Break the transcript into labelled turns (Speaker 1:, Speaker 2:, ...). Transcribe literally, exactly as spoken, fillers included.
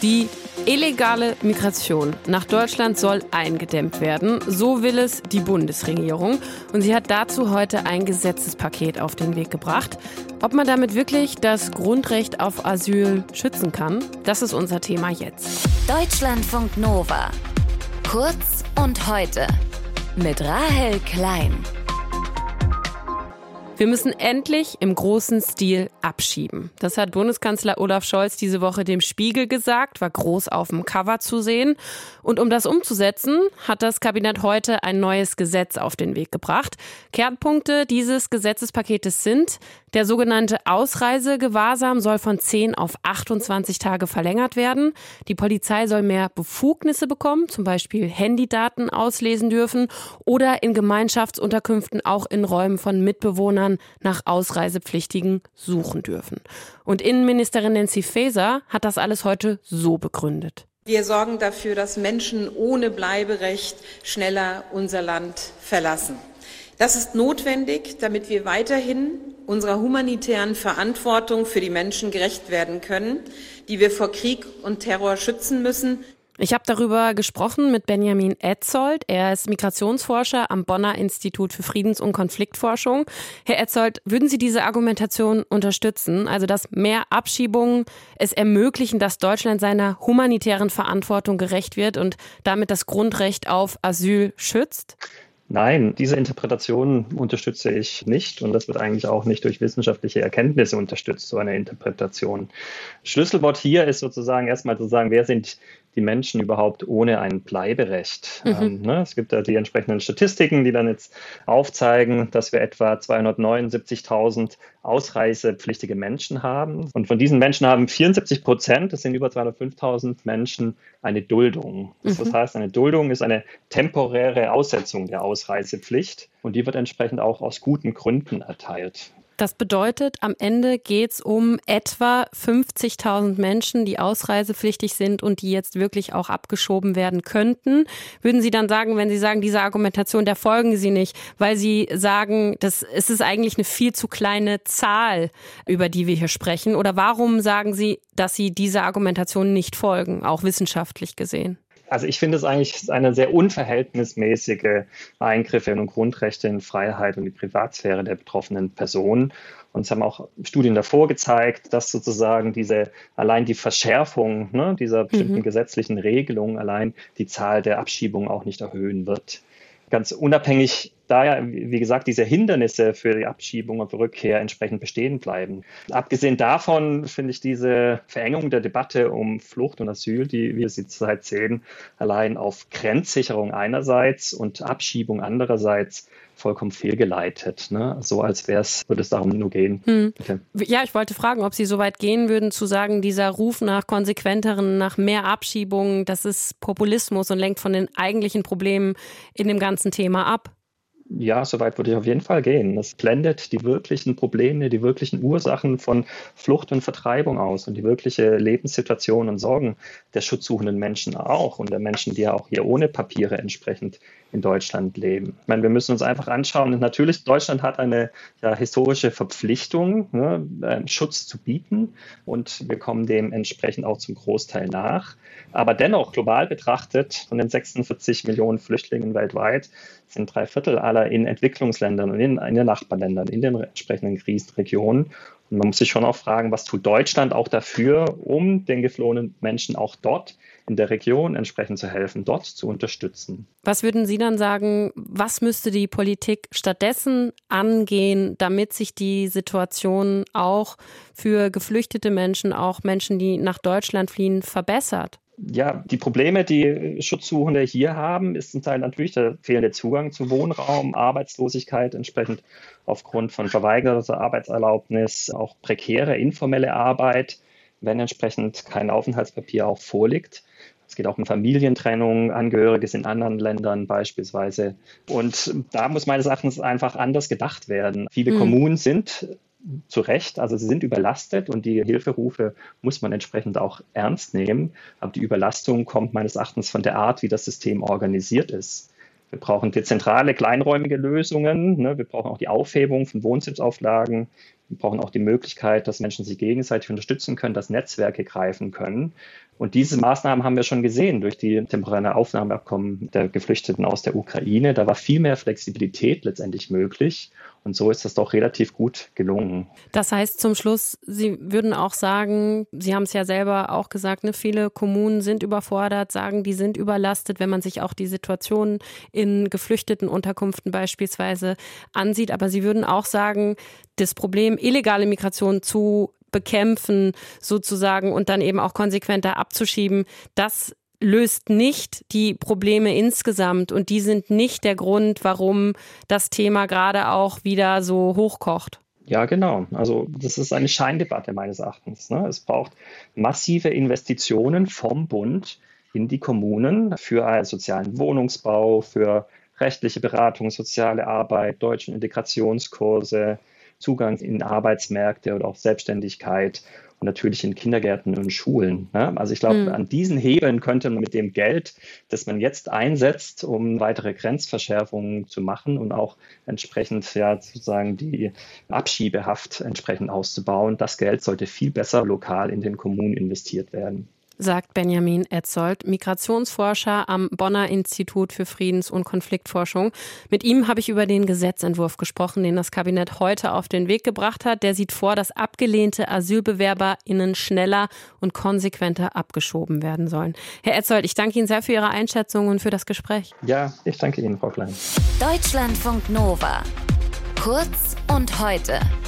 Speaker 1: Die illegale Migration nach Deutschland soll eingedämmt werden. So will es die Bundesregierung. Und sie hat dazu heute ein Gesetzespaket auf den Weg gebracht. Ob man damit wirklich das Grundrecht auf Asyl schützen kann, das ist unser Thema jetzt.
Speaker 2: Deutschlandfunk Nova. Kurz und heute. Mit Rahel Klein.
Speaker 1: Wir müssen endlich im großen Stil abschieben. Das hat Bundeskanzler Olaf Scholz diese Woche dem Spiegel gesagt, war groß auf dem Cover zu sehen. Und um das umzusetzen, hat das Kabinett heute ein neues Gesetz auf den Weg gebracht. Kernpunkte dieses Gesetzespaketes sind: Der sogenannte Ausreisegewahrsam soll von zehn auf achtundzwanzig Tage verlängert werden. Die Polizei soll mehr Befugnisse bekommen, zum Beispiel Handydaten auslesen dürfen oder in Gemeinschaftsunterkünften auch in Räumen von Mitbewohnern nach Ausreisepflichtigen suchen dürfen. Und Innenministerin Nancy Faeser hat das alles heute so begründet.
Speaker 3: Wir sorgen dafür, dass Menschen ohne Bleiberecht schneller unser Land verlassen. Das ist notwendig, damit wir weiterhin unserer humanitären Verantwortung für die Menschen gerecht werden können, die wir vor Krieg und Terror schützen müssen.
Speaker 1: Ich habe darüber gesprochen mit Benjamin Etzold. Er ist Migrationsforscher am Bonner Institut für Friedens- und Konfliktforschung. Herr Etzold, würden Sie diese Argumentation unterstützen? Also, dass mehr Abschiebungen es ermöglichen, dass Deutschland seiner humanitären Verantwortung gerecht wird und damit das Grundrecht auf Asyl schützt?
Speaker 4: Nein, diese Interpretation unterstütze ich nicht und das wird eigentlich auch nicht durch wissenschaftliche Erkenntnisse unterstützt, so eine Interpretation. Schlüsselwort hier ist sozusagen erstmal zu sagen, wer sind die Menschen überhaupt ohne ein Bleiberecht? Mhm. Ähm, ne, es gibt da die entsprechenden Statistiken, die dann jetzt aufzeigen, dass wir etwa zweihundertneunundsiebzigtausend ausreisepflichtige Menschen haben. Und von diesen Menschen haben vierundsiebzig Prozent, das sind über zweihundertfünftausend Menschen, eine Duldung. Das, mhm. das heißt, eine Duldung ist eine temporäre Aussetzung der Ausreisepflicht und die wird entsprechend auch aus guten Gründen erteilt.
Speaker 1: Das bedeutet, am Ende geht es um etwa fünfzigtausend Menschen, die ausreisepflichtig sind und die jetzt wirklich auch abgeschoben werden könnten. Würden Sie dann sagen, wenn Sie sagen, diese Argumentation, der folgen Sie nicht, weil Sie sagen, das, es ist eigentlich eine viel zu kleine Zahl, über die wir hier sprechen? Oder warum sagen Sie, dass Sie dieser Argumentation nicht folgen, auch wissenschaftlich gesehen?
Speaker 4: Also ich finde es eigentlich eine sehr unverhältnismäßige Eingriffe in Grundrechte, in Freiheit und die Privatsphäre der betroffenen Person. Und es haben auch Studien davor gezeigt, dass sozusagen diese allein die Verschärfung ne, dieser bestimmten mhm. gesetzlichen Regelungen allein die Zahl der Abschiebungen auch nicht erhöhen wird. Ganz unabhängig, da ja, wie gesagt, diese Hindernisse für die Abschiebung und für Rückkehr entsprechend bestehen bleiben. Abgesehen davon finde ich diese Verengung der Debatte um Flucht und Asyl, die wir sie zurzeit sehen, allein auf Grenzsicherung einerseits und Abschiebung andererseits vollkommen fehlgeleitet. Ne? So als wäre es, würde es darum nur gehen.
Speaker 1: Hm. Okay. Ja, ich wollte fragen, ob Sie so weit gehen würden, zu sagen, dieser Ruf nach konsequenteren, nach mehr Abschiebungen, das ist Populismus und lenkt von den eigentlichen Problemen in dem ganzen Thema ab.
Speaker 4: Ja, so weit würde ich auf jeden Fall gehen. Das blendet die wirklichen Probleme, die wirklichen Ursachen von Flucht und Vertreibung aus und die wirkliche Lebenssituation und Sorgen der schutzsuchenden Menschen auch und der Menschen, die ja auch hier ohne Papiere entsprechend in Deutschland leben. Ich meine, wir müssen uns einfach anschauen, natürlich, Deutschland hat eine ja, historische Verpflichtung, ne, Schutz zu bieten und wir kommen dem entsprechend auch zum Großteil nach. Aber dennoch, global betrachtet, von den sechsundvierzig Millionen Flüchtlingen weltweit, sind drei Viertel aller in Entwicklungsländern und in, in den Nachbarländern, in den entsprechenden Krisenregionen. Und man muss sich schon auch fragen, was tut Deutschland auch dafür, um den geflohenen Menschen auch dort in der Region entsprechend zu helfen, dort zu unterstützen.
Speaker 1: Was würden Sie dann sagen, was müsste die Politik stattdessen angehen, damit sich die Situation auch für geflüchtete Menschen, auch Menschen, die nach Deutschland fliehen, verbessert?
Speaker 4: Ja, die Probleme, die Schutzsuchende hier haben, ist zum Teil natürlich der fehlende Zugang zu Wohnraum, Arbeitslosigkeit entsprechend aufgrund von verweigerter Arbeitserlaubnis, auch prekäre, informelle Arbeit, wenn entsprechend kein Aufenthaltspapier auch vorliegt. Es geht auch um Familientrennung, Angehörige in anderen Ländern beispielsweise. Und da muss meines Erachtens einfach anders gedacht werden. Viele mhm. Kommunen sind zu Recht, also sie sind überlastet und die Hilferufe muss man entsprechend auch ernst nehmen. Aber die Überlastung kommt meines Erachtens von der Art, wie das System organisiert ist. Wir brauchen dezentrale, kleinräumige Lösungen. Ne? Wir brauchen auch die Aufhebung von Wohnsitzauflagen. Wir brauchen auch die Möglichkeit, dass Menschen sich gegenseitig unterstützen können, dass Netzwerke greifen können. Und diese Maßnahmen haben wir schon gesehen durch die temporäre Aufnahmeabkommen der Geflüchteten aus der Ukraine. Da war viel mehr Flexibilität letztendlich möglich. Und so ist das doch relativ gut gelungen.
Speaker 1: Das heißt zum Schluss, Sie würden auch sagen, Sie haben es ja selber auch gesagt, ne, viele Kommunen sind überfordert, sagen, die sind überlastet, wenn man sich auch die Situation in Geflüchtetenunterkünften beispielsweise ansieht. Aber Sie würden auch sagen, das Problem illegale Migration zu bekämpfen sozusagen und dann eben auch konsequenter abzuschieben, das löst nicht die Probleme insgesamt und die sind nicht der Grund, warum das Thema gerade auch wieder so hochkocht.
Speaker 4: Ja, genau. Also das ist eine Scheindebatte meines Erachtens. Ne? Es braucht massive Investitionen vom Bund in die Kommunen für einen sozialen Wohnungsbau, für rechtliche Beratung, soziale Arbeit, deutsche Integrationskurse, Zugang in Arbeitsmärkte oder auch Selbstständigkeit und natürlich in Kindergärten und Schulen. Ne? Also ich glaube, mhm. an diesen Hebeln könnte man mit dem Geld, das man jetzt einsetzt, um weitere Grenzverschärfungen zu machen und auch entsprechend ja sozusagen die Abschiebehaft entsprechend auszubauen, das Geld sollte viel besser lokal in den Kommunen investiert werden.
Speaker 1: Sagt Benjamin Etzold, Migrationsforscher am Bonner Institut für Friedens- und Konfliktforschung. Mit ihm habe ich über den Gesetzentwurf gesprochen, den das Kabinett heute auf den Weg gebracht hat. Der sieht vor, dass abgelehnte AsylbewerberInnen schneller und konsequenter abgeschoben werden sollen. Herr Etzold, ich danke Ihnen sehr für Ihre Einschätzung und für das Gespräch.
Speaker 4: Ja, ich danke Ihnen, Frau Klein.
Speaker 2: Deutschlandfunk Nova. Kurz und heute.